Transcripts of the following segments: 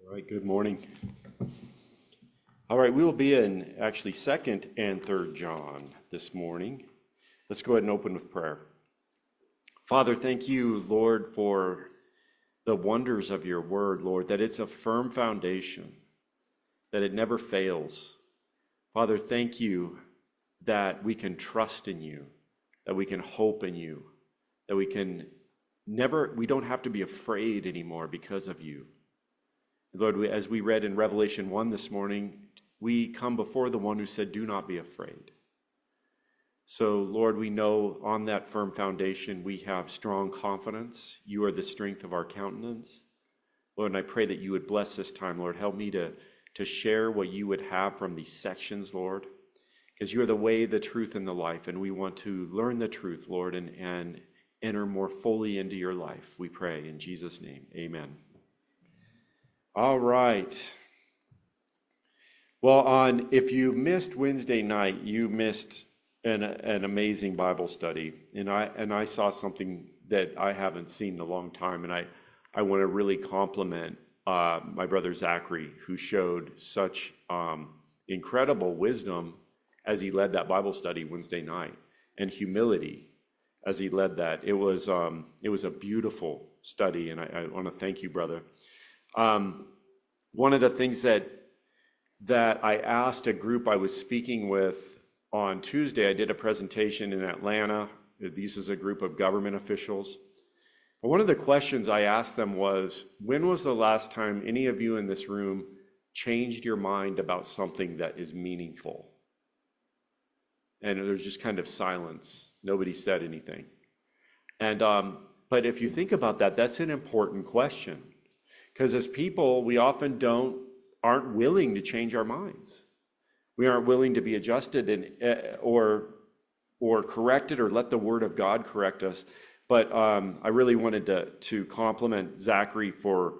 All right, good morning. All right, we will be in actually 2nd and 3rd John this morning. Let's go ahead and open with prayer. Father, thank you, Lord, for the wonders of your word, Lord, that it's a firm foundation, that it never fails. Father, thank you that we can trust in you, that we can hope in you, that we don't have to be afraid anymore because of you. Lord, as we read in Revelation 1 this morning, we come before the one who said, do not be afraid. So, Lord, we know on that firm foundation we have strong confidence. You are the strength of our countenance. Lord, and I pray that you would bless this time, Lord. Help me to share what you would have from these sections, Lord, because you are the way, the truth, and the life, and we want to learn the truth, Lord, and enter more fully into your life. We pray in Jesus' name. Amen. All right. Well, if you missed Wednesday night, you missed an amazing Bible study, and I saw something that I haven't seen in a long time, and I want to really compliment my brother Zachary, who showed such incredible wisdom as he led that Bible study Wednesday night, and humility as he led that. It was a beautiful study, and I want to thank you, brother. One of the things that I asked a group I was speaking with on Tuesday, I did a presentation in Atlanta. This is a group of government officials. But one of the questions I asked them was, when was the last time any of you in this room changed your mind about something that is meaningful? And there was just kind of silence. Nobody said anything. And but if you think about that, that's an important question. Because as people, we often aren't willing to change our minds. We aren't willing to be adjusted or corrected, or let the Word of God correct us. But I really wanted to compliment Zachary for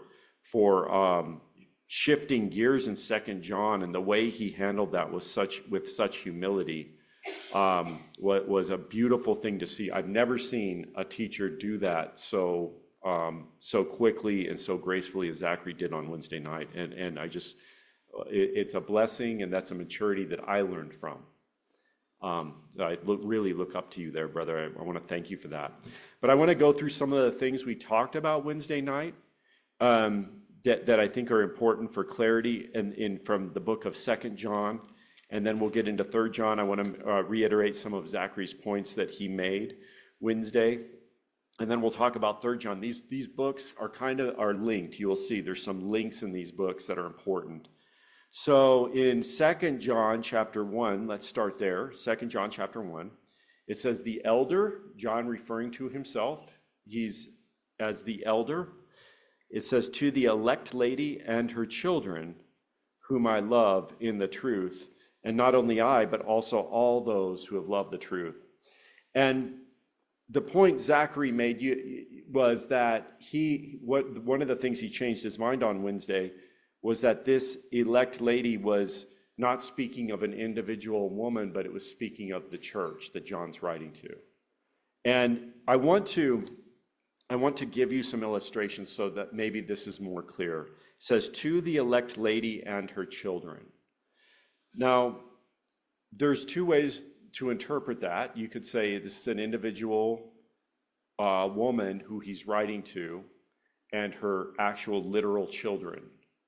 shifting gears in 2nd John, and the way he handled that with such humility was a beautiful thing to see. I've never seen a teacher do that so quickly and so gracefully as Zachary did on Wednesday night, and it's a blessing, and that's a maturity that I learned from. I really look up to you there, brother. I want to thank you for that. But I want to go through some of the things we talked about Wednesday night that I think are important for clarity from the book of 2nd John, and then we'll get into 3rd John. I want to reiterate some of Zachary's points that he made Wednesday. And then we'll talk about 3rd John. These books are linked. You will see there's some links in these books that are important. So in 2nd John chapter 1, let's start there. 2nd John chapter 1, it says the elder, John referring to himself, he's as the elder. It says, to the elect lady and her children, whom I love in the truth, and not only I, but also all those who have loved the truth. And the point Zachary made was that one of the things he changed his mind on Wednesday was that this elect lady was not speaking of an individual woman, but it was speaking of the church that John's writing to. And I want to give you some illustrations so that maybe this is more clear. It says, to the elect lady and her children. Now, there's two ways to interpret that. You could say this is an individual woman who he's writing to, and her actual literal children.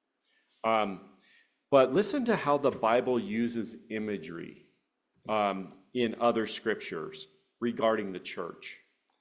But listen to how the Bible uses imagery in other scriptures regarding the church.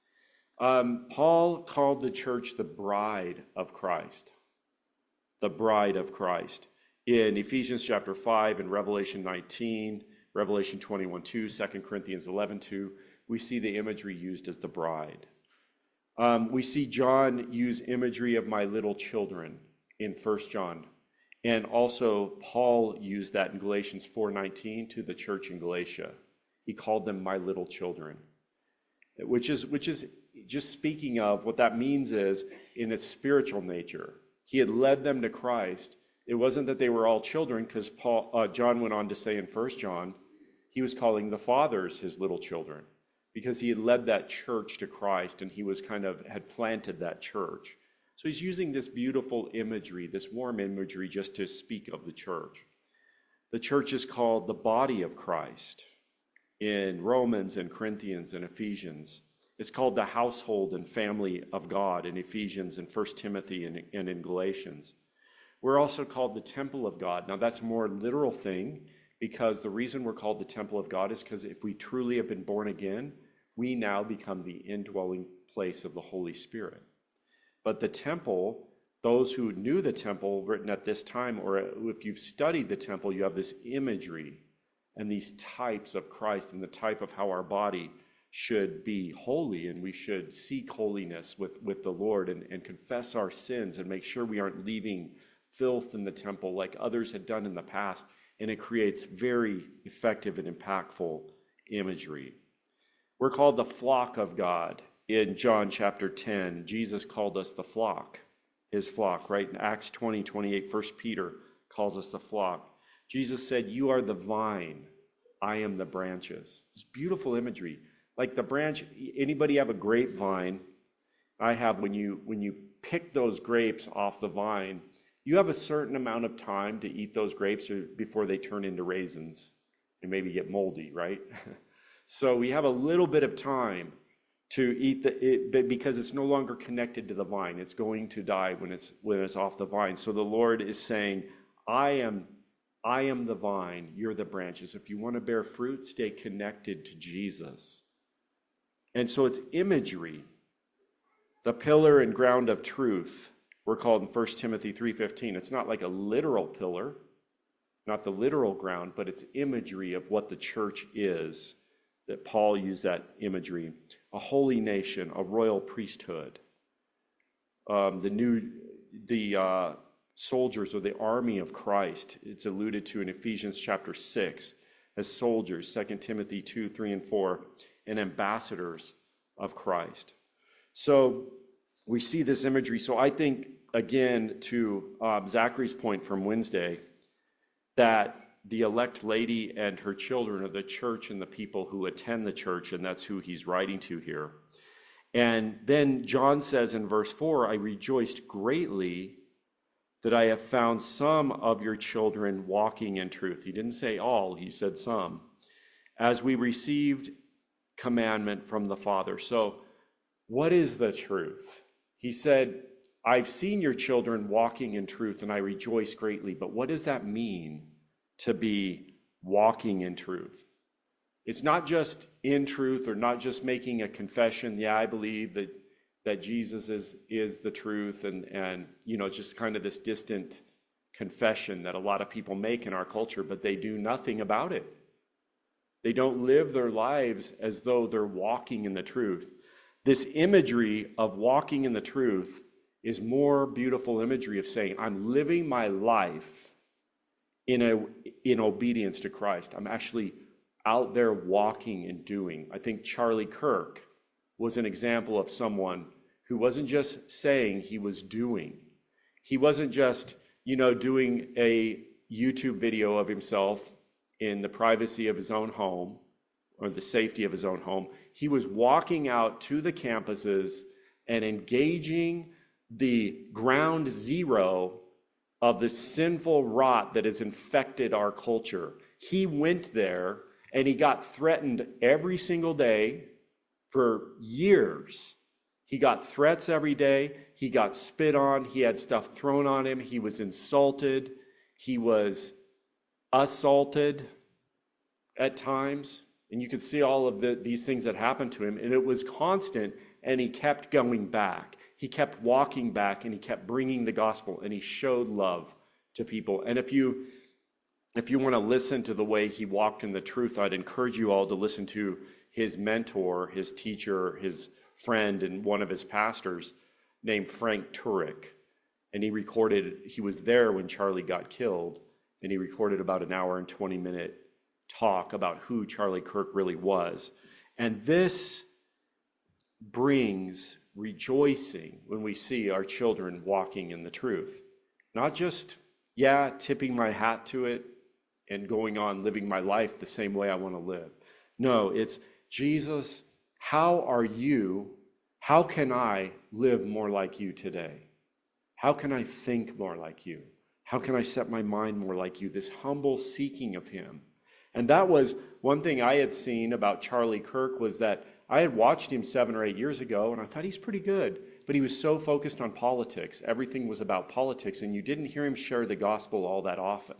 Paul called the church the bride of Christ. The bride of Christ. In Ephesians chapter 5 and Revelation 19, Revelation 21:2, 2 Corinthians 11:2, we see the imagery used as the bride. We see John use imagery of my little children in 1 John. And also Paul used that in Galatians 4:19 to the church in Galatia. He called them my little children, which is just speaking of what that means is in its spiritual nature. He had led them to Christ. It wasn't that they were all children, because John went on to say in 1 John, he was calling the fathers his little children, because he had led that church to Christ, and he was had planted that church. So he's using this beautiful imagery, this warm imagery, just to speak of the church. The church is called the body of Christ in Romans and Corinthians and Ephesians. It's called the household and family of God in Ephesians and 1 Timothy and in Galatians. We're also called the temple of God. Now that's a more literal thing, because the reason we're called the temple of God is because if we truly have been born again, we now become the indwelling place of the Holy Spirit. But the temple, those who knew the temple written at this time, or if you've studied the temple, you have this imagery and these types of Christ and the type of how our body should be holy, and we should seek holiness with the Lord and confess our sins and make sure we aren't leaving filth in the temple like others had done in the past. And it creates very effective and impactful imagery. We're called the flock of God. In John chapter 10, Jesus called us the flock, his flock, right? In Acts 20:28, 1 Peter calls us the flock. Jesus said, "You are the vine, I am the branches." It's beautiful imagery. Like the branch, anybody have a grapevine? I have. When you pick those grapes off the vine, you have a certain amount of time to eat those grapes before they turn into raisins and maybe get moldy, right? So we have a little bit of time to eat it, because it's no longer connected to the vine. It's going to die when it's off the vine. So the Lord is saying, I am the vine, you're the branches. If you want to bear fruit, stay connected to Jesus. And so it's imagery. The pillar and ground of truth, we're called in 1 Timothy 3:15. It's not like a literal pillar, not the literal ground, but it's imagery of what the church is, that Paul used that imagery. A holy nation, a royal priesthood. The soldiers or the army of Christ, it's alluded to in Ephesians chapter 6 as soldiers, 2 Timothy 2:3 and 4, and ambassadors of Christ. So we see this imagery. So I think, again, to Zachary's point from Wednesday, that the elect lady and her children are the church and the people who attend the church, and that's who he's writing to here. And then John says in verse 4, "I rejoiced greatly that I have found some of your children walking in truth." He didn't say all, he said some. "As we received commandment from the Father." So what is the truth? He said, "I've seen your children walking in truth and I rejoice greatly." But what does that mean, to be walking in truth? It's not just in truth, or not just making a confession. Yeah, I believe that Jesus is the truth, and it's just kind of this distant confession that a lot of people make in our culture, but they do nothing about it. They don't live their lives as though they're walking in the truth. This imagery of walking in the truth is more beautiful imagery of saying, I'm living my life in obedience to Christ. I'm actually out there walking and doing. I think Charlie Kirk was an example of someone who wasn't just saying, he was doing. He wasn't just, doing a YouTube video of himself in the privacy of his own home or the safety of his own home. He was walking out to the campuses and engaging the ground zero of the sinful rot that has infected our culture. He went there and he got threatened every single day for years. He got threats every day. He got spit on. He had stuff thrown on him. He was insulted. He was assaulted at times. And you could see all of these things that happened to him. And it was constant. And he kept going back. He kept walking back, and he kept bringing the gospel, and he showed love to people. And if you want to listen to the way he walked in the truth, I'd encourage you all to listen to his mentor, his teacher, his friend, and one of his pastors named Frank Turek. And he was there when Charlie got killed, and he recorded about an hour and 20-minute talk about who Charlie Kirk really was. And this brings rejoicing when we see our children walking in the truth. Not just, tipping my hat to it and going on living my life the same way I want to live. No, it's, Jesus, how can I live more like you today? How can I think more like you? How can I set my mind more like you? This humble seeking of him. And that was one thing I had seen about Charlie Kirk, was that I had watched him 7 or 8 years ago, and I thought he's pretty good. But he was so focused on politics. Everything was about politics, and you didn't hear him share the gospel all that often.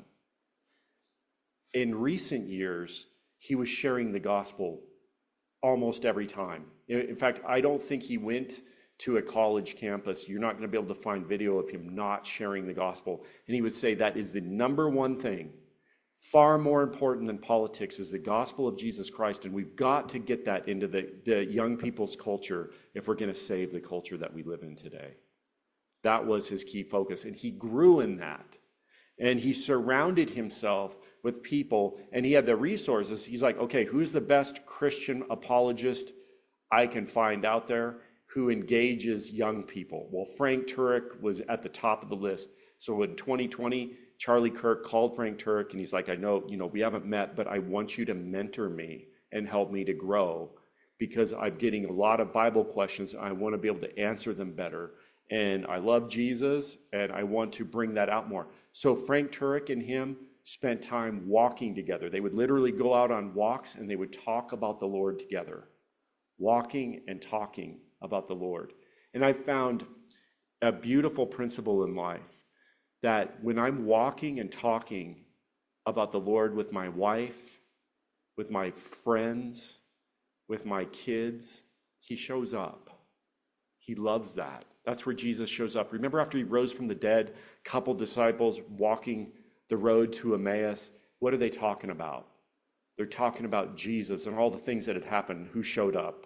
In recent years, he was sharing the gospel almost every time. In fact, I don't think he went to a college campus. You're not going to be able to find video of him not sharing the gospel. And he would say that is the number one thing, far more important than politics, is the gospel of Jesus Christ. And we've got to get that into the young people's culture if we're going to save the culture that we live in today. That was his key focus. And he grew in that. And he surrounded himself with people, and he had the resources. He's like, okay, who's the best Christian apologist I can find out there who engages young people? Well, Frank Turek was at the top of the list. So in 2020, Charlie Kirk called Frank Turek, and he's like, I know, we haven't met, but I want you to mentor me and help me to grow, because I'm getting a lot of Bible questions. I want to be able to answer them better. And I love Jesus, and I want to bring that out more. So Frank Turek and him spent time walking together. They would literally go out on walks, and they would talk about the Lord together. Walking and talking about the Lord. And I found a beautiful principle in life, that when I'm walking and talking about the Lord with my wife, with my friends, with my kids, he shows up. He loves that. That's where Jesus shows up. Remember, after he rose from the dead, a couple disciples walking the road to Emmaus, what are they talking about? They're talking about Jesus and all the things that had happened. Who showed up?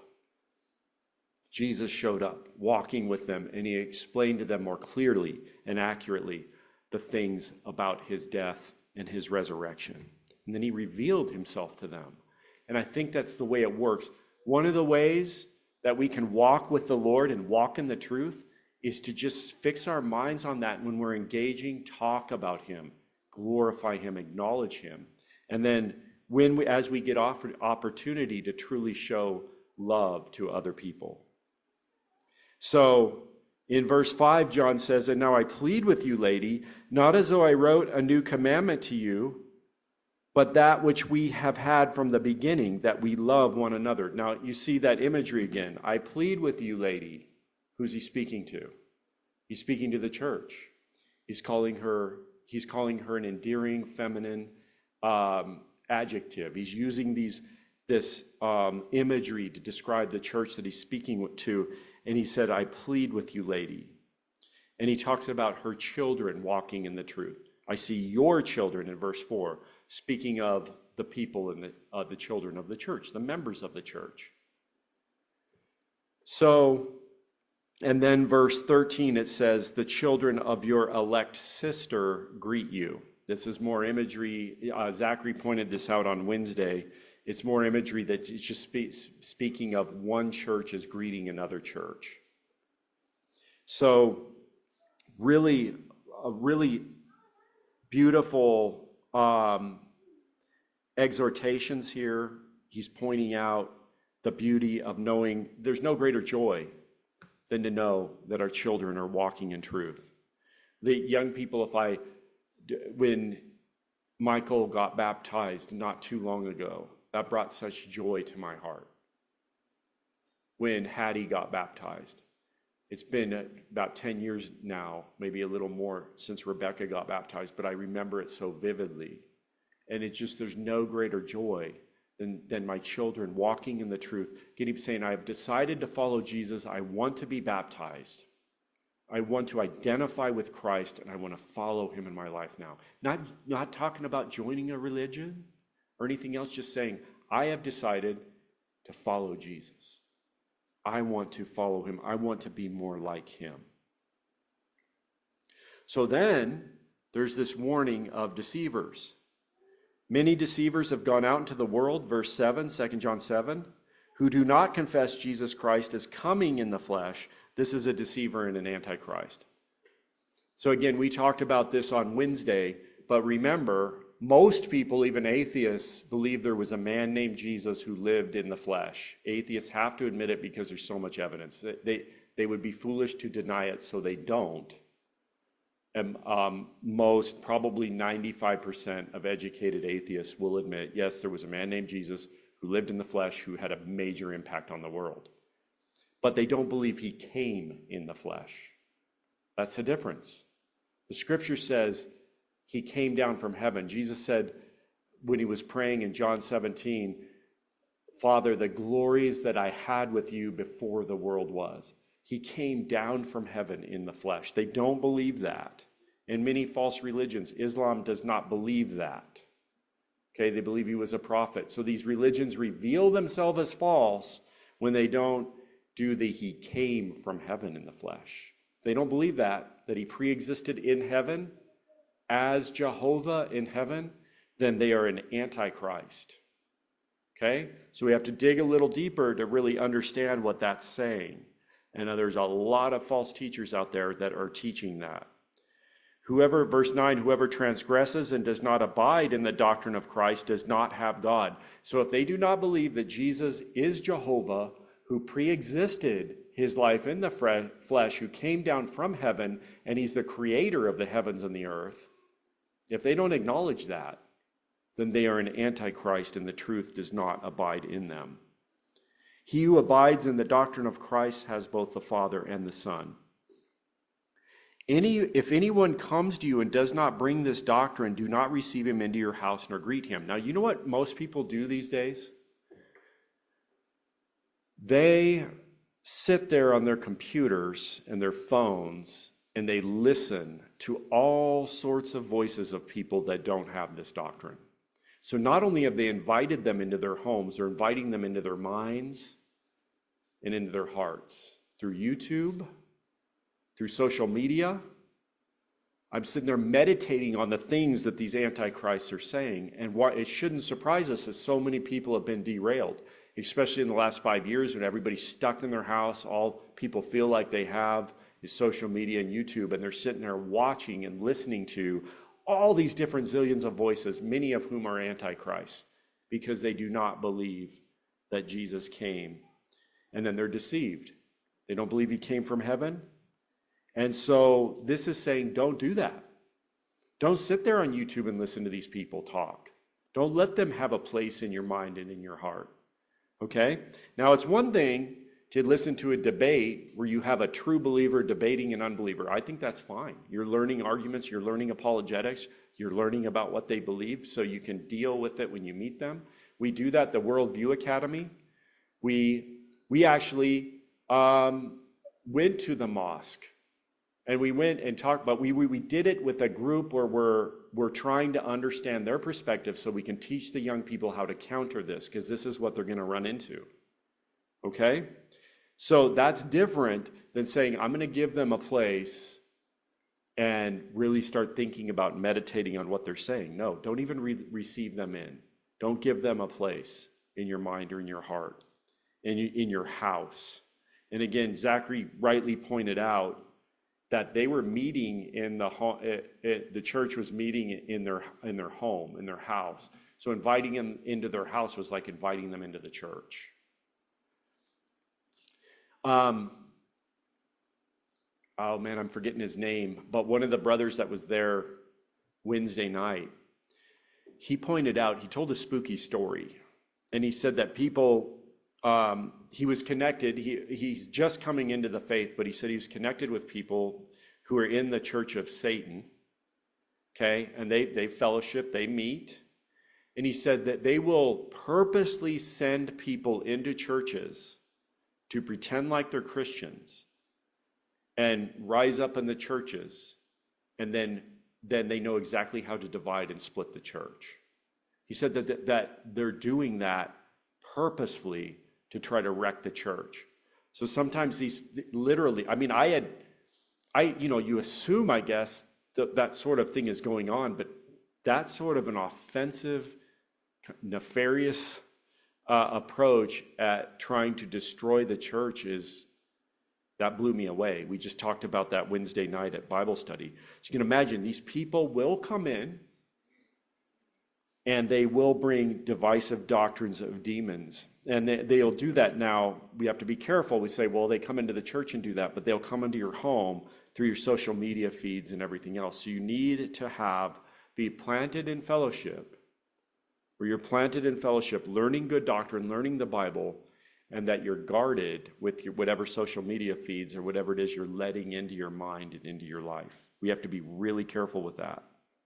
Jesus showed up, walking with them, and he explained to them more clearly and accurately the things about his death and his resurrection. And then he revealed himself to them. And I think that's the way it works. One of the ways that we can walk with the Lord and walk in the truth is to just fix our minds on that when we're engaging, talk about him, glorify him, acknowledge him. And then as we get offered opportunity to truly show love to other people. So in verse 5, John says, and now I plead with you, lady, not as though I wrote a new commandment to you, but that which we have had from the beginning, that we love one another. Now you see that imagery again. I plead with you, lady. Who's he speaking to? He's speaking to the church. He's calling her an endearing, feminine adjective. He's using this imagery to describe the church that he's speaking to. And he said, I plead with you, lady. And he talks about her children walking in the truth. I see your children in verse 4, speaking of the people and the children of the church, the members of the church. So, and then verse 13, it says, the children of your elect sister greet you. This is more imagery. Zachary pointed this out on Wednesday. It's more imagery that it's just speaking of one church as greeting another church. So really, a really beautiful exhortations here. He's pointing out the beauty of knowing there's no greater joy than to know that our children are walking in truth. The young people, when Michael got baptized not too long ago, that brought such joy to my heart. When Hattie got baptized, it's been about 10 years now, maybe a little more, since Rebecca got baptized, but I remember it so vividly. And it's just, there's no greater joy than my children walking in the truth, saying, I have decided to follow Jesus. I want to be baptized. I want to identify with Christ, and I want to follow him in my life now. Not talking about joining a religion or anything else, just saying, I have decided to follow Jesus. I want to follow him. I want to be more like him. So then there's this warning of deceivers. Many deceivers have gone out into the world, verse 7, 2 John 7, who do not confess Jesus Christ as coming in the flesh. This is a deceiver and an antichrist. So again, we talked about this on Wednesday, but remember, most people, even atheists, believe there was a man named Jesus who lived in the flesh. Atheists have to admit it because there's so much evidence. They would be foolish to deny it, so they don't. And most, probably 95% of educated atheists will admit, yes, there was a man named Jesus who lived in the flesh who had a major impact on the world. But they don't believe he came in the flesh. That's the difference. The scripture says he came down from heaven. Jesus said when he was praying in John 17, Father, the glories that I had with you before the world was. He came down from heaven in the flesh. They don't believe that. In many false religions, Islam does not believe that. Okay, they believe he was a prophet. So these religions reveal themselves as false when they don't do the he came from heaven in the flesh. They don't believe that he pre-existed in heaven as Jehovah in heaven, then they are an antichrist. Okay? So we have to dig a little deeper to really understand what that's saying. And there's a lot of false teachers out there that are teaching that. Verse 9, whoever transgresses and does not abide in the doctrine of Christ does not have God. So if they do not believe that Jesus is Jehovah, who pre-existed his life in the flesh, who came down from heaven, and he's the creator of the heavens and the earth, if they don't acknowledge that, then they are an antichrist and the truth does not abide in them. He who abides in the doctrine of Christ has both the Father and the Son. If anyone comes to you and does not bring this doctrine, do not receive him into your house nor greet him. Now, you know what most people do these days? They sit there on their computers and their phones and they listen to all sorts of voices of people that don't have this doctrine. So not only have they invited them into their homes, they're inviting them into their minds and into their hearts through YouTube, through social media. I'm sitting there meditating on the things that these antichrists are saying, and why it shouldn't surprise us that so many people have been derailed, especially in the last 5 years when everybody's stuck in their house. All people feel like they have is social media and YouTube, and they're sitting there watching and listening to all these different zillions of voices, many of whom are antichrists, because they do not believe that Jesus came. And then they're deceived. They don't believe he came from heaven. And so this is saying, don't do that. Don't sit there on YouTube and listen to these people talk. Don't let them have a place in your mind and in your heart. Okay? Now, it's one thing to listen to a debate where you have a true believer debating an unbeliever. I think that's fine. You're learning arguments, you're learning apologetics, you're learning about what they believe so you can deal with it when you meet them. We do that at the Worldview Academy. We actually went to the mosque and we went and talked, but we did it with a group where we're trying to understand their perspective so we can teach the young people how to counter this, because this is what they're going to run into. Okay? So that's different than saying, I'm going to give them a place and really start thinking about meditating on what they're saying. No, don't even receive them in. Don't give them a place in your mind or in your heart, in your house. And again, Zachary rightly pointed out that they were meeting in the church was meeting in their home, in their house. So inviting them into their house was like inviting them into the church. Oh man, I'm forgetting his name, but one of the brothers that was there Wednesday night, he pointed out, he told a spooky story, and he said that people, he was connected, he's just coming into the faith, but he said he's connected with people who are in the church of Satan, okay, and they fellowship, they meet, and he said that they will purposely send people into churches to pretend like they're Christians and rise up in the churches, and then they know exactly how to divide and split the church. He said that they're doing that purposefully to try to wreck the church. So sometimes these literally, I mean, you assume, I guess, that sort of thing is going on, but that's sort of an offensive, nefarious approach at trying to destroy the church that blew me away. We just talked about that Wednesday night at Bible study. So you can imagine these people will come in and they will bring divisive doctrines of demons. And they'll do that now. We have to be careful. We say, well, they come into the church and do that, but they'll come into your home through your social media feeds and everything else. So you need to be planted in fellowship, where you're planted in fellowship, learning good doctrine, learning the Bible, and that you're guarded with whatever social media feeds or whatever it is you're letting into your mind and into your life. We have to be really careful with that.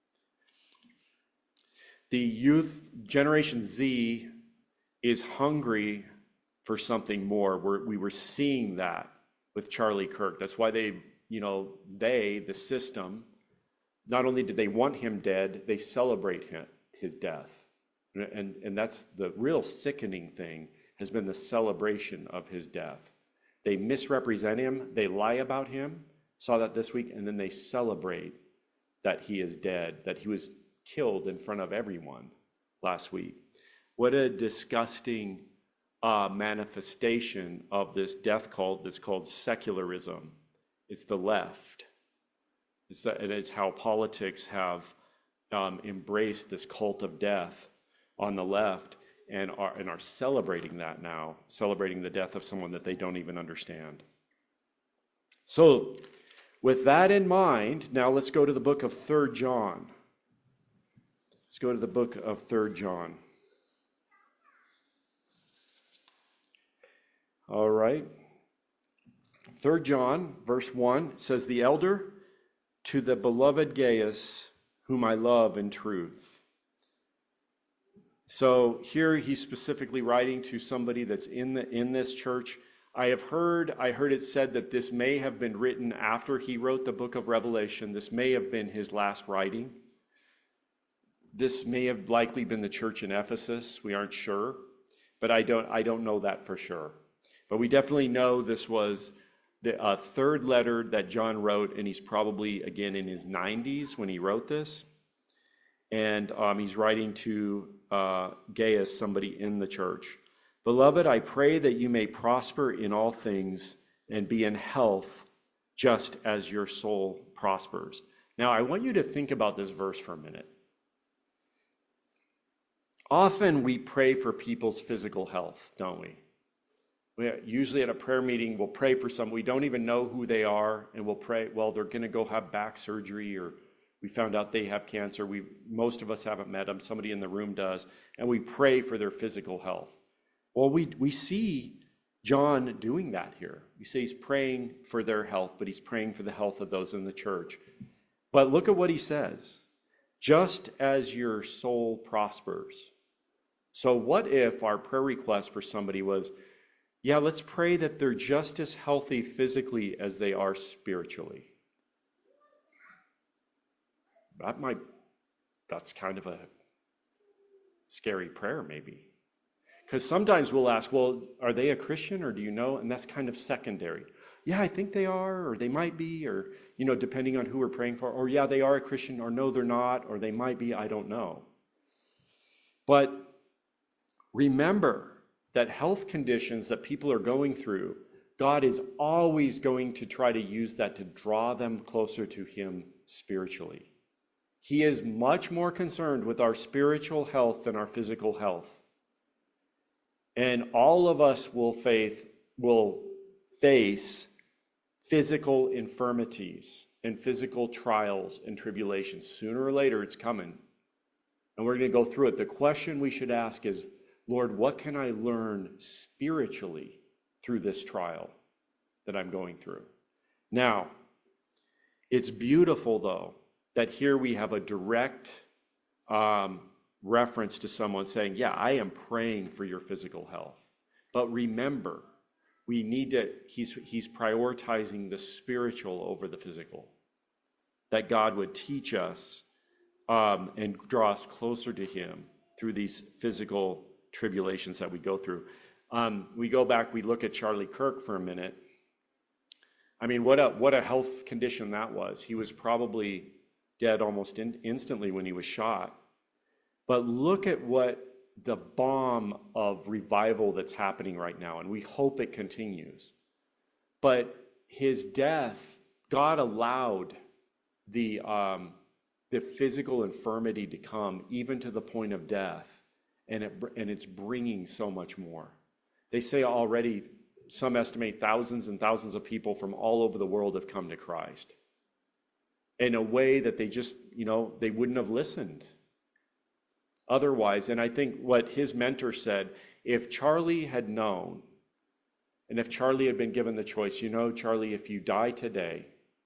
The youth, Generation Z, is hungry for something more. We were seeing that with Charlie Kirk. That's why the system, not only did they want him dead, they celebrate his death. And that's the real sickening thing, has been the celebration of his death. They misrepresent him, they lie about him, saw that this week, and then they celebrate that he is dead, that he was killed in front of everyone last week. What a disgusting manifestation of this death cult that's called secularism. It's the left. It's how politics have embraced this cult of death on the left and are celebrating that now, celebrating the death of someone that they don't even understand. So, with that in mind, now let's go to the book of 3 John. Let's go to the book of 3 John. All right. 3 John, verse 1, says, "The elder to the beloved Gaius, whom I love in truth." So here he's specifically writing to somebody that's in this church. I heard it said that this may have been written after he wrote the book of Revelation. This may have been his last writing. This may have likely been the church in Ephesus. We aren't sure, but I don't know that for sure. But we definitely know this was the third letter that John wrote, and he's probably, again, in his 90s when he wrote this. And he's writing to Gaius, somebody in the church. "Beloved, I pray that you may prosper in all things and be in health, just as your soul prospers." Now, I want you to think about this verse for a minute. Often we pray for people's physical health, don't we? Usually at a prayer meeting, we'll pray for someone. We don't even know who they are, and we'll pray, well, they're going to go have back surgery, or we found out they have cancer. Most of us haven't met them. Somebody in the room does. And we pray for their physical health. Well, we see John doing that here. We say he's praying for their health, but he's praying for the health of those in the church. But look at what he says. "Just as your soul prospers." So what if our prayer request for somebody was, yeah, let's pray that they're just as healthy physically as they are spiritually? That's kind of a scary prayer, maybe. Because sometimes we'll ask, well, are they a Christian, or do you know? And that's kind of secondary. Yeah, I think they are, or they might be, or, depending on who we're praying for. Or, yeah, they are a Christian, or no, they're not, or they might be, I don't know. But remember that health conditions that people are going through, God is always going to try to use that to draw them closer to Him spiritually. He is much more concerned with our spiritual health than our physical health. And all of us will face physical infirmities and physical trials and tribulations. Sooner or later, it's coming. And we're going to go through it. The question we should ask is, Lord, what can I learn spiritually through this trial that I'm going through? Now, it's beautiful, though, that here we have a direct reference to someone saying, yeah, I am praying for your physical health. But remember, he's prioritizing the spiritual over the physical. That God would teach us and draw us closer to Him through these physical tribulations that we go through. We go back, we look at Charlie Kirk for a minute. I mean, what a health condition that was. He was probably dead almost instantly when he was shot. But look at what the bomb of revival that's happening right now, and we hope it continues. But his death, God allowed the physical infirmity to come even to the point of death, and it's bringing so much more. They say already, some estimate thousands and thousands of people from all over the world have come to Christ. in a way that they just, they wouldn't have listened otherwise. And I think what his mentor said, if Charlie had known, and if Charlie had been given the choice, Charlie, if you die today,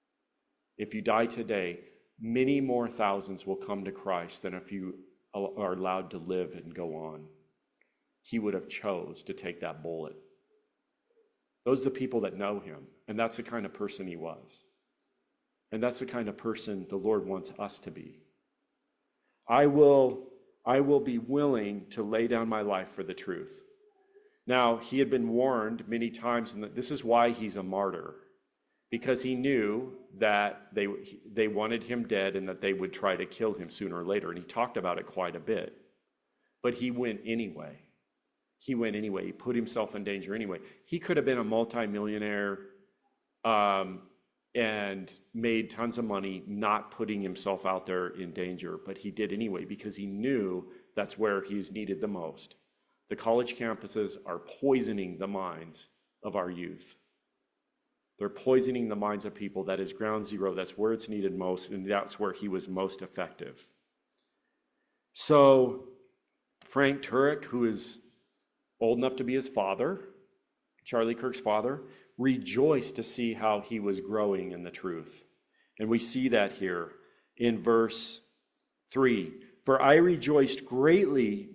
many more thousands will come to Christ than if you are allowed to live and go on. He would have chose to take that bullet. Those are the people that know him, and that's the kind of person he was. And that's the kind of person the Lord wants us to be. I will be willing to lay down my life for the truth. Now, he had been warned many times, and this is why he's a martyr, because he knew that they wanted him dead and that they would try to kill him sooner or later, and he talked about it quite a bit. But he went anyway. He put himself in danger anyway. He could have been a multimillionaire and made tons of money not putting himself out there in danger, but he did anyway because he knew that's where he's needed the most. The college campuses are poisoning the minds of our youth. They're poisoning the minds of people. That is ground zero. That's where it's needed most, and that's where he was most effective. So Frank Turek, who is old enough to be his father, Charlie Kirk's father, rejoiced to see how he was growing in the truth. And we see that here in verse 3. For I rejoiced greatly,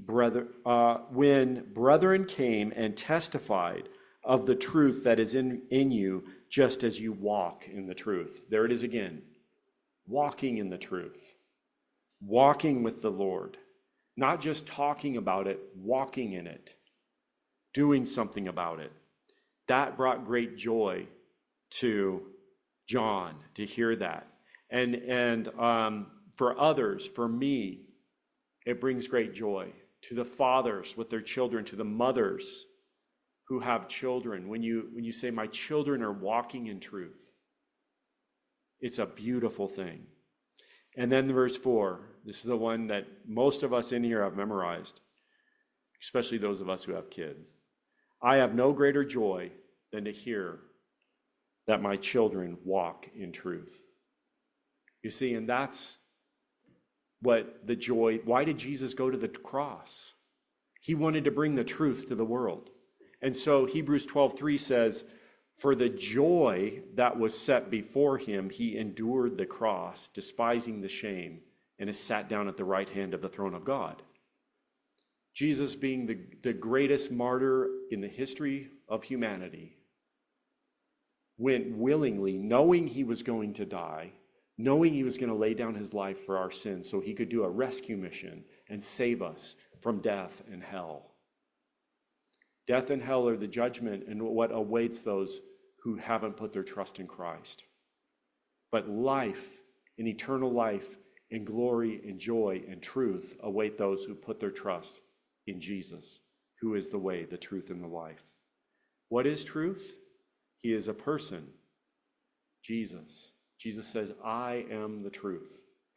when brethren came and testified of the truth that is in you, just as you walk in the truth. There it is again. Walking in the truth. Walking with the Lord. Not just talking about it, walking in it. Doing something about it. That brought great joy to John to hear that. And for others, for me, it brings great joy to the fathers with their children, to the mothers who have children. When you say, my children are walking in truth, it's a beautiful thing. And then verse 4, this is the one that most of us in here have memorized, especially those of us who have kids. I have no greater joy than to hear that my children walk in truth. You see, and that's what the joy, why did Jesus go to the cross? He wanted to bring the truth to the world. And so Hebrews 12:3 says, for the joy that was set before him, he endured the cross, despising the shame, and is sat down at the right hand of the throne of God. Jesus, being the greatest martyr in the history of humanity, went willingly, knowing he was going to die, knowing he was going to lay down his life for our sins so he could do a rescue mission and save us from death and hell. Death and hell are the judgment and what awaits those who haven't put their trust in Christ. But life, and eternal life, and glory, and joy, and truth await those who put their trust in Jesus, who is the way, the truth, and the life. What is truth? He is a person, Jesus. Jesus says, I am the truth.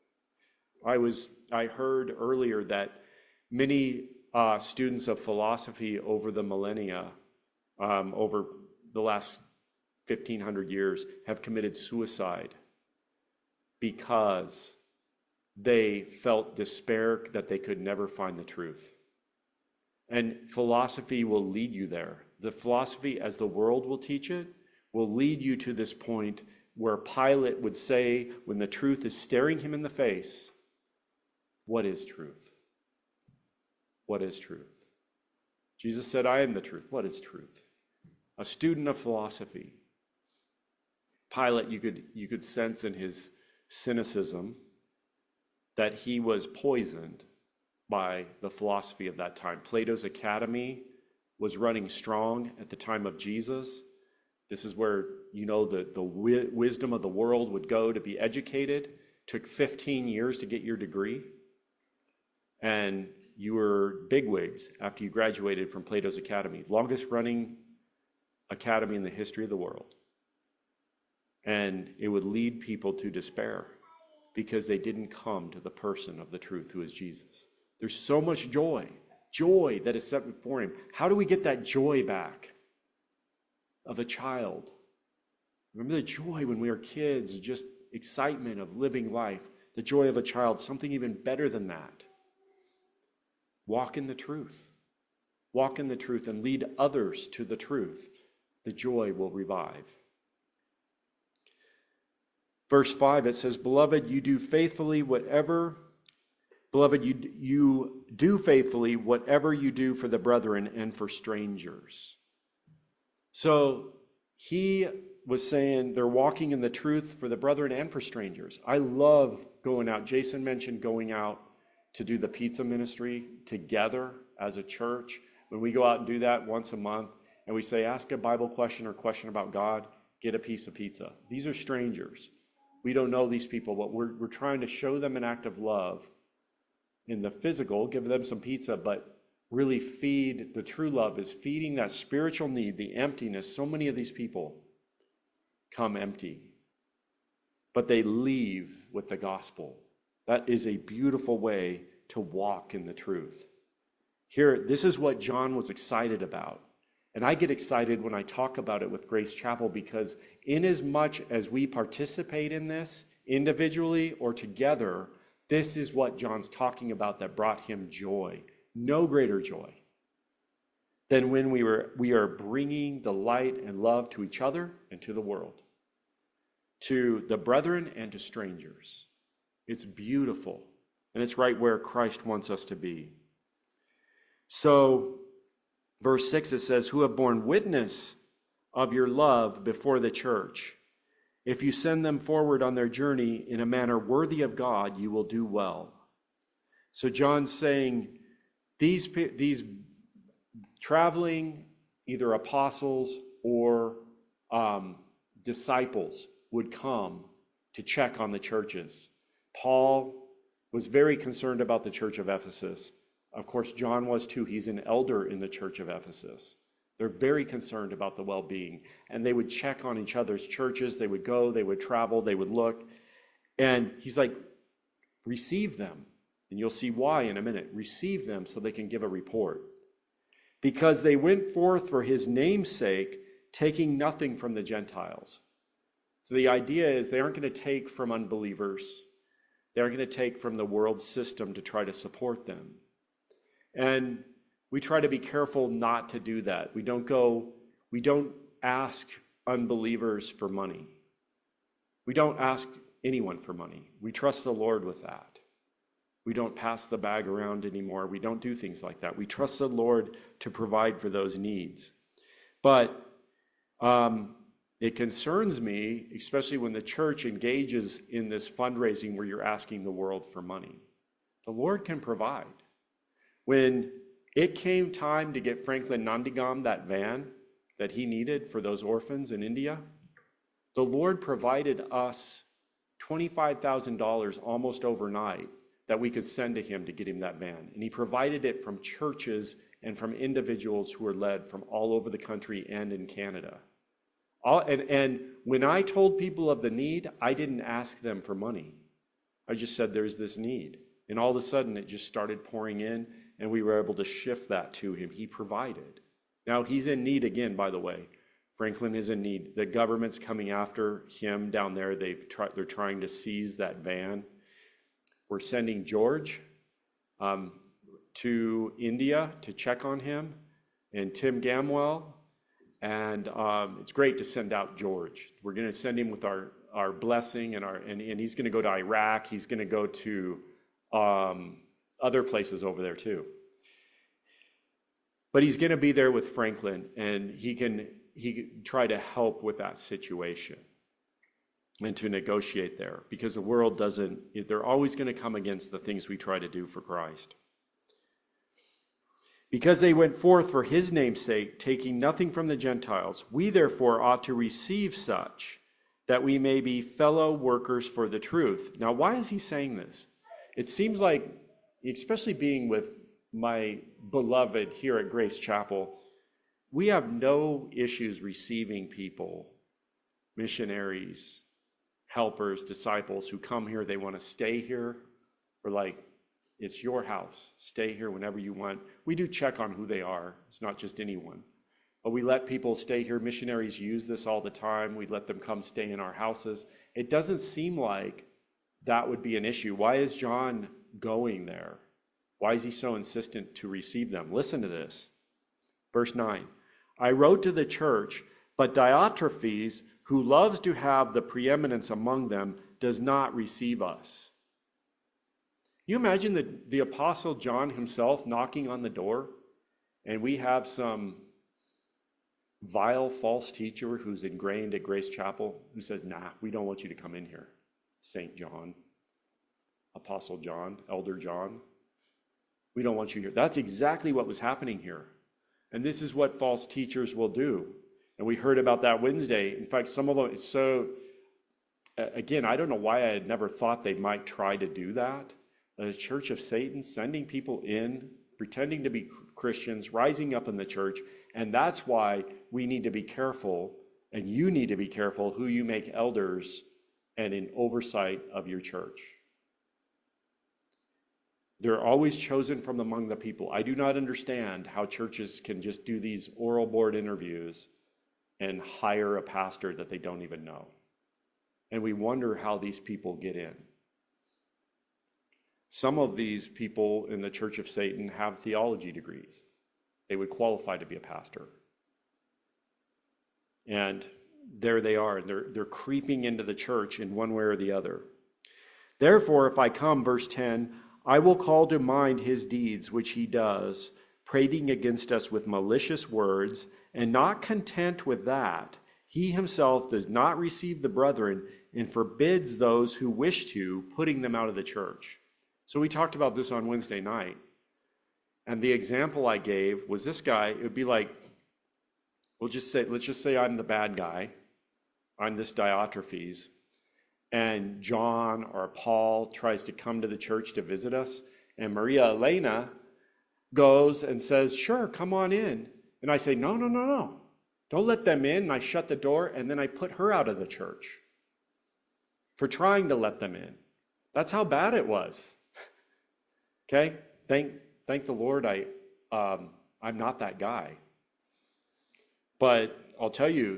I heard earlier that many students of philosophy over the millennia, over the last 1,500 years, have committed suicide because they felt despair that they could never find the truth. And philosophy will lead you there. The philosophy, as the world will teach it, will lead you to this point where Pilate would say, when the truth is staring him in the face, what is truth? What is truth? Jesus said, I am the truth. What is truth? A student of philosophy. Pilate, you could sense in his cynicism that he was poisoned by the philosophy of that time. Plato's Academy was running strong at the time of Jesus. This is where, the wisdom of the world would go to be educated. It took 15 years to get your degree. And you were bigwigs after you graduated from Plato's Academy. Longest running academy in the history of the world. And it would lead people to despair because they didn't come to the person of the truth, who is Jesus. There's so much joy that is set before him. How do we get that joy back of a child? Remember the joy when we were kids, just excitement of living life, the joy of a child, something even better than that. Walk in the truth. Walk in the truth and lead others to the truth. The joy will revive. Verse 5, it says, Beloved, you do faithfully whatever you do for the brethren and for strangers. So he was saying they're walking in the truth for the brethren and for strangers. I love going out. Jason mentioned going out to do the pizza ministry together as a church. When we go out and do that once a month, and we say, ask a Bible question or question about God, get a piece of pizza. These are strangers. We don't know these people, but we're trying to show them an act of love in the physical, give them some pizza, but really feed. The true love is feeding that spiritual need, the emptiness. So many of these people come empty, but they leave with the gospel. That is a beautiful way to walk in the truth. Here, this is what John was excited about. And I get excited when I talk about it with Grace Chapel, because inasmuch as we participate in this individually or together, this is what John's talking about that brought him joy. No greater joy than when we are bringing the light and love to each other and to the world, to the brethren and to strangers. It's beautiful, and it's right where Christ wants us to be. So, verse 6, it says, who have borne witness of your love before the church. If you send them forward on their journey in a manner worthy of God, you will do well. So John's saying these traveling, either apostles or disciples, would come to check on the churches. Paul was very concerned about the church of Ephesus. Of course, John was too. He's an elder in the church of Ephesus. They're very concerned about the well-being. And they would check on each other's churches. They would go, they would travel, they would look. And he's like, receive them. And you'll see why in a minute. Receive them so they can give a report. Because they went forth for his name's sake, taking nothing from the Gentiles. So the idea is they aren't going to take from unbelievers. They aren't going to take from the world system to try to support them. And we try to be careful not to do that. We don't ask unbelievers for money. We don't ask anyone for money. We trust the Lord with that. We don't pass the bag around anymore. We don't do things like that. We trust the Lord to provide for those needs. But it concerns me, especially when the church engages in this fundraising where you're asking the world for money. The Lord can provide. When it came time to get Franklin Nandigam that van that he needed for those orphans in India, the Lord provided us $25,000 almost overnight that we could send to him to get him that van. And he provided it from churches and from individuals who were led from all over the country and in Canada. And when I told people of the need, I didn't ask them for money. I just said there's this need. And all of a sudden it just started pouring in, and we were able to shift that to him. He provided. Now he's in need again, by the way. Franklin is in need. The government's coming after him down there. They're trying to seize that van. We're sending George to India to check on him, and Tim Gamwell. And it's great to send out George. We're going to send him with our blessing, and he's going to go to Iraq. He's going to go to other places over there too. But he's going to be there with Franklin, and he can try to help with that situation and to negotiate there, because the world they're always going to come against the things we try to do for Christ. Because they went forth for his name's sake, taking nothing from the Gentiles, we therefore ought to receive such, that we may be fellow workers for the truth. Now, why is he saying this? It seems like, especially being with my beloved here at Grace Chapel, we have no issues receiving people, missionaries, helpers, disciples who come here. They want to stay here. We're like, it's your house. Stay here whenever you want. We do check on who they are. It's not just anyone. But we let people stay here. Missionaries use this all the time. We let them come stay in our houses. It doesn't seem like that would be an issue. Why is John going there? Why is he so insistent to receive them? Listen to this. Verse 9. I wrote to the church, but Diotrephes, who loves to have the preeminence among them, does not receive us. You imagine the Apostle John himself knocking on the door, and we have some vile false teacher who's ingrained at Grace Chapel who says, nah, we don't want you to come in here. St. John, Apostle John, Elder John, we don't want you here. That's exactly what was happening here. And this is what false teachers will do. And we heard about that Wednesday. In fact, some of them, it's so, again, I don't know why I had never thought they might try to do that. A church of Satan sending people in, pretending to be Christians, rising up in the church. And that's why we need to be careful, and you need to be careful who you make elders and in oversight of your church. They're always chosen from among the people. I do not understand how churches can just do these oral board interviews and hire a pastor that they don't even know. And we wonder how these people get in. Some of these people in the Church of Satan have theology degrees. They would qualify to be a pastor. And there they are. They're creeping into the church in one way or the other. Therefore, if I come, verse 10, I will call to mind his deeds which he does, prating against us with malicious words, and not content with that, he himself does not receive the brethren and forbids those who wish to, putting them out of the church. So we talked about this on Wednesday night. And the example I gave was this guy. It would be like, let's just say I'm the bad guy. I'm this Diotrephes. And John or Paul tries to come to the church to visit us. And Maria Elena goes and says, sure, come on in. And I say, no. Don't let them in. And I shut the door, and then I put her out of the church for trying to let them in. That's how bad it was. Okay? Thank the Lord I'm not that guy. But I'll tell you,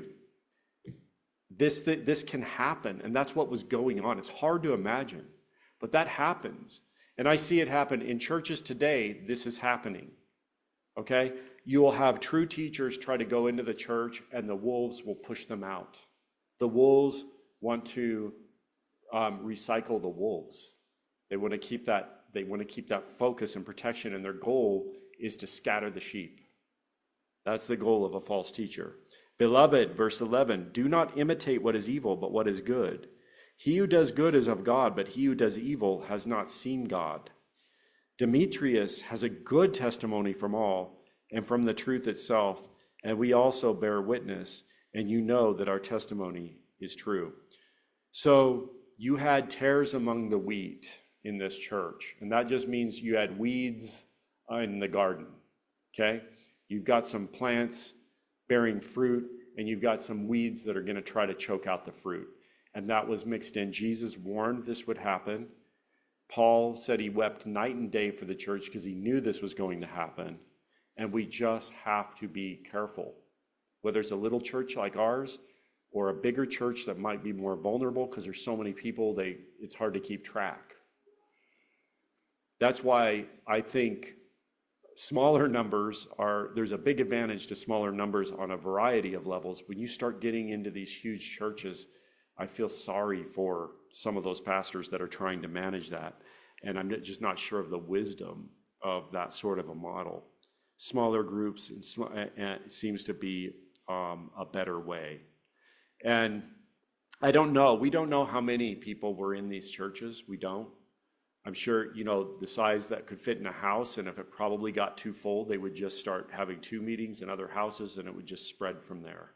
this can happen, and that's what was going on. It's hard to imagine, but that happens. And I see it happen in churches today. This is happening. Okay? You will have true teachers try to go into the church, and the wolves will push them out. The wolves want to recycle the wolves. They want to keep that. They want to keep that focus and protection, and their goal is to scatter the sheep. That's the goal of a false teacher. Beloved, verse 11, do not imitate what is evil, but what is good. He who does good is of God, but he who does evil has not seen God. Demetrius has a good testimony from all, and from the truth itself, and we also bear witness, and you know that our testimony is true. So you had tares among the wheat in this church, and that just means you had weeds in the garden. Okay? You've got some plants bearing fruit, and you've got some weeds that are going to try to choke out the fruit. And that was mixed in. Jesus warned this would happen. Paul said he wept night and day for the church because he knew this was going to happen. And we just have to be careful. Whether it's a little church like ours or a bigger church that might be more vulnerable because there's so many people, it's hard to keep track. That's why I think smaller numbers there's a big advantage to smaller numbers on a variety of levels. When you start getting into these huge churches, I feel sorry for some of those pastors that are trying to manage that. And I'm just not sure of the wisdom of that sort of a model. Smaller groups it seems to be a better way. And I don't know. We don't know how many people were in these churches. We don't. I'm sure, the size that could fit in a house, and if it probably got too full, they would just start having 2 meetings in other houses, and it would just spread from there.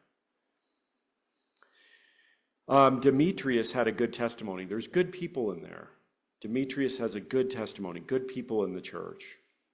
Demetrius had a good testimony. There's good people in there. Demetrius has a good testimony, good people in the church.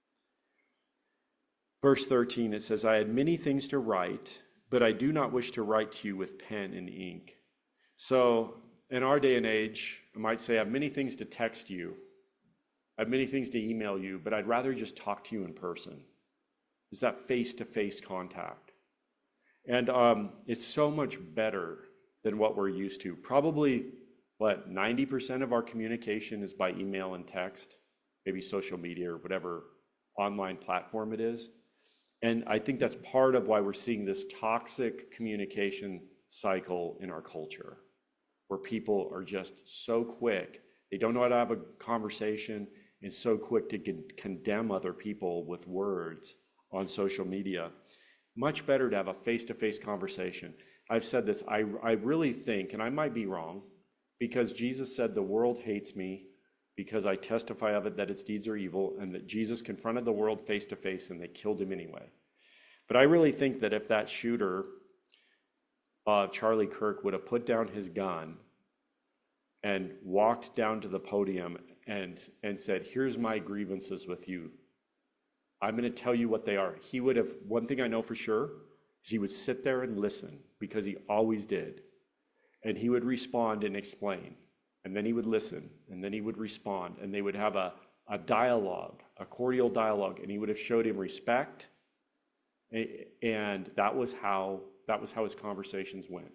Verse 13, it says, I had many things to write, but I do not wish to write to you with pen and ink. So in our day and age, I might say I have many things to text you. I have many things to email you, but I'd rather just talk to you in person. It's that face-to-face contact. And it's so much better than what we're used to. Probably, 90% of our communication is by email and text, maybe social media or whatever online platform it is. And I think that's part of why we're seeing this toxic communication cycle in our culture, where people are just so quick. They don't know how to have a conversation and so quick to condemn other people with words on social media. Much better to have a face-to-face conversation. I've said this, I really think, and I might be wrong, because Jesus said the world hates me because I testify of it that its deeds are evil, and that Jesus confronted the world face-to-face and they killed him anyway. But I really think that if that shooter, Charlie Kirk, would have put down his gun and walked down to the podium and said, here's my grievances with you, I'm going to tell you what they are. He would have, one thing I know for sure, is he would sit there and listen, because he always did. And he would respond and explain. And then he would listen, and then he would respond, and they would have a dialogue, a cordial dialogue, and he would have showed him respect. And that was how his conversations went.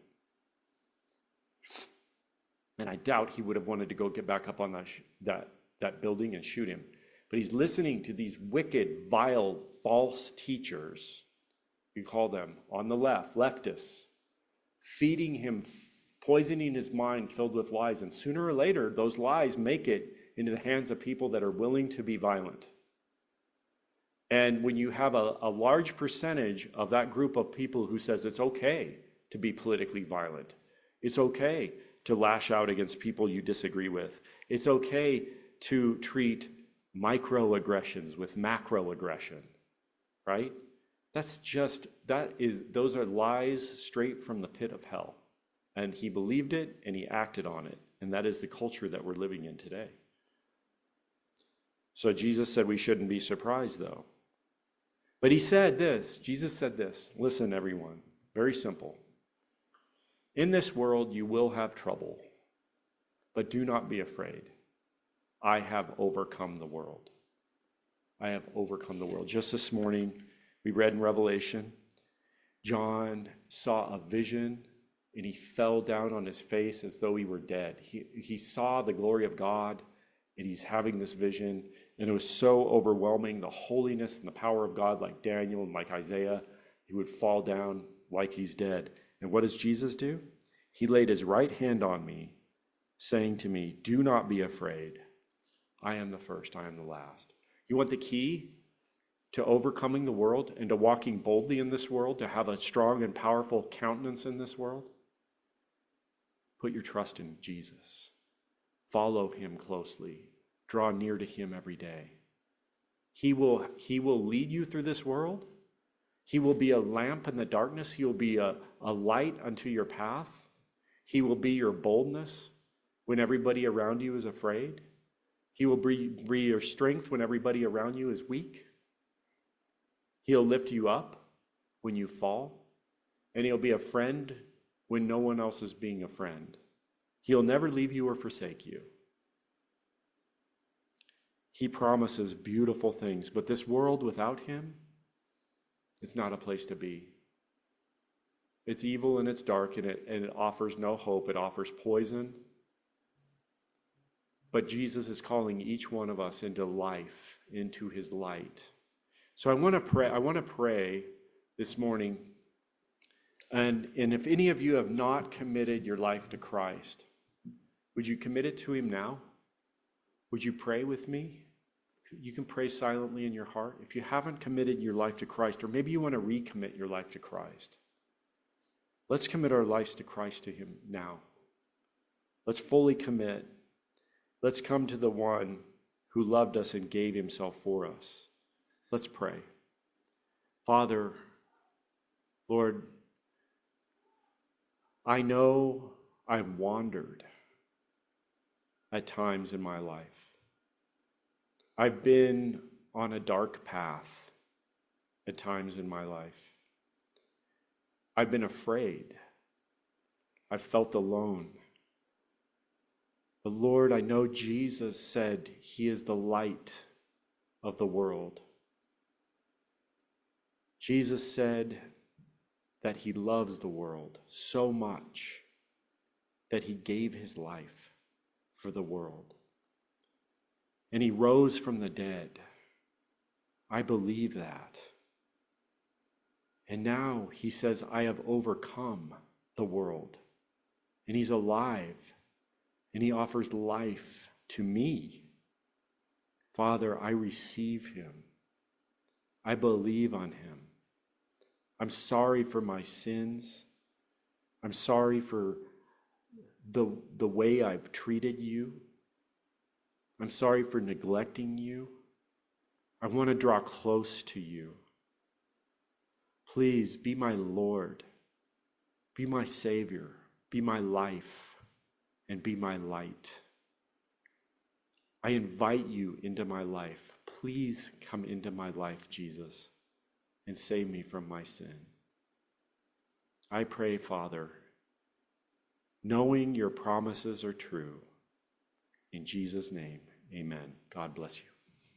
And I doubt he would have wanted to go get back up on that building and shoot him. But he's listening to these wicked, vile, false teachers, you call them, on the left, leftists, feeding him, poisoning his mind filled with lies. And sooner or later, those lies make it into the hands of people that are willing to be violent. And when you have a large percentage of that group of people who says it's okay to be politically violent, it's okay to lash out against people you disagree with, it's okay to treat microaggressions with macroaggression, right? Those are lies straight from the pit of hell. And he believed it and he acted on it. And that is the culture that we're living in today. So Jesus said we shouldn't be surprised, though. But Jesus said this, listen, everyone, very simple. In this world you will have trouble, but do not be afraid. I have overcome the world. I have overcome the world. Just this morning, we read in Revelation, John saw a vision and he fell down on his face as though he were dead. He saw the glory of God, and he's having this vision, and it was so overwhelming, the holiness and the power of God, like Daniel and like Isaiah. He would fall down like he's dead. And what does Jesus do? He laid his right hand on me, saying to me, do not be afraid. I am the first, I am the last. You want the key to overcoming the world and to walking boldly in this world, to have a strong and powerful countenance in this world? Put your trust in Jesus. Follow him closely. Draw near to him every day. He will lead you through this world. He will be a lamp in the darkness. He will be a light unto your path. He will be your boldness when everybody around you is afraid. He will be your strength when everybody around you is weak. He'll lift you up when you fall. And he'll be a friend when no one else is being a friend. He'll never leave you or forsake you. He promises beautiful things, but this world without him, it's not a place to be. It's evil and it's dark, and it offers no hope. It offers poison. But Jesus is calling each one of us into life, into his light. So I want to pray this morning. And if any of you have not committed your life to Christ, would you commit it to him now? Would you pray with me? You can pray silently in your heart. If you haven't committed your life to Christ, or maybe you want to recommit your life to Christ, let's commit our lives to Christ, to him now. Let's fully commit. Let's come to the one who loved us and gave himself for us. Let's pray. Father, Lord, I know I've wandered at times in my life. I've been on a dark path at times in my life. I've been afraid. I've felt alone. But Lord, I know Jesus said he is the light of the world. Jesus said that he loves the world so much that he gave his life for the world. And he rose from the dead. I believe that. And now he says, I have overcome the world. And he's alive. And he offers life to me. Father, I receive him. I believe on him. I'm sorry for my sins. I'm sorry for the way I've treated you. I'm sorry for neglecting you. I want to draw close to you. Please be my Lord. Be my Savior. Be my life. And be my light. I invite you into my life. Please come into my life, Jesus, and save me from my sin. I pray, Father, knowing your promises are true, in Jesus' name, amen. God bless you.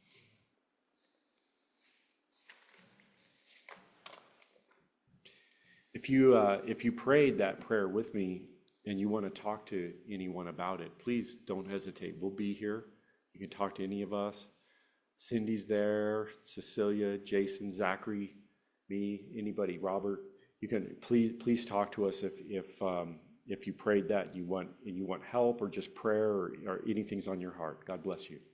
If you prayed that prayer with me and you want to talk to anyone about it, please don't hesitate. We'll be here. You can talk to any of us. Cindy's there, Cecilia, Jason, Zachary, me, anybody, Robert. You can please talk to us if you prayed that you want help or just prayer or anything's on your heart. God bless you.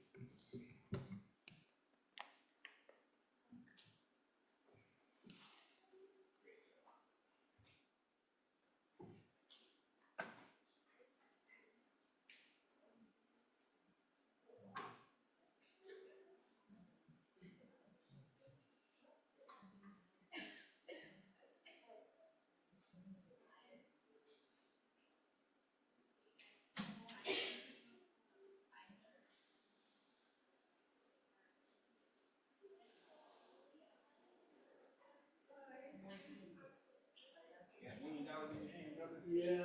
Yeah.